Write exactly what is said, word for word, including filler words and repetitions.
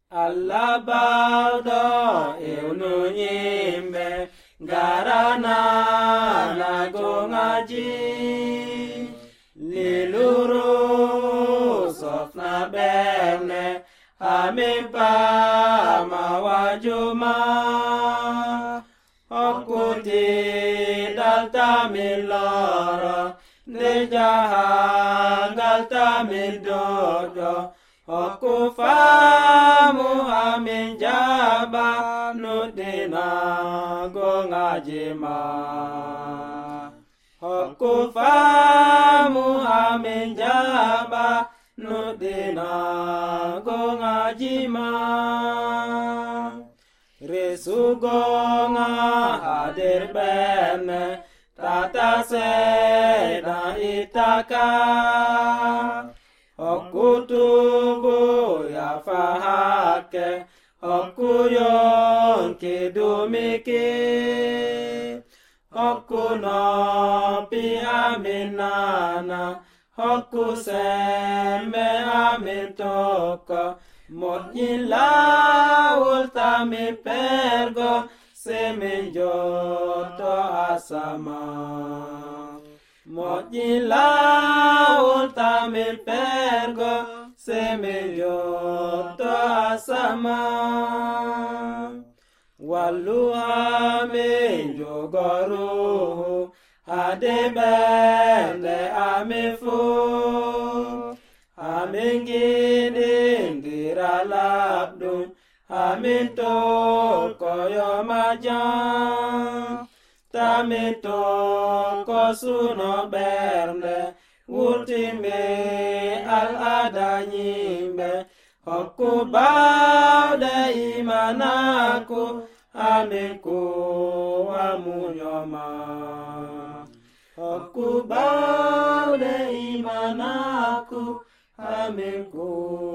Alabado eunonyimbe garana nagongaji liluru sofna berne amipa mawajuma okuti dalta miloro nejaha galta midodo okufamu amin jaba nudina gongajima okufamu amin jaba nudina gongajima resugonga hadir bene tata seda itaka okutubu ya fahake okuyon kidumiki okuno pi aminana okusembe amintoko modila ultami pergo semenjoto asama modila ultami pergo semenjoto asama waluha menjogoru adebele amifu amingidingira labdu aminto koyo majan taminto kosuno berne ultime al adanyimbe okubaude imanaku aminku amunyoma okubaude imanaku aminku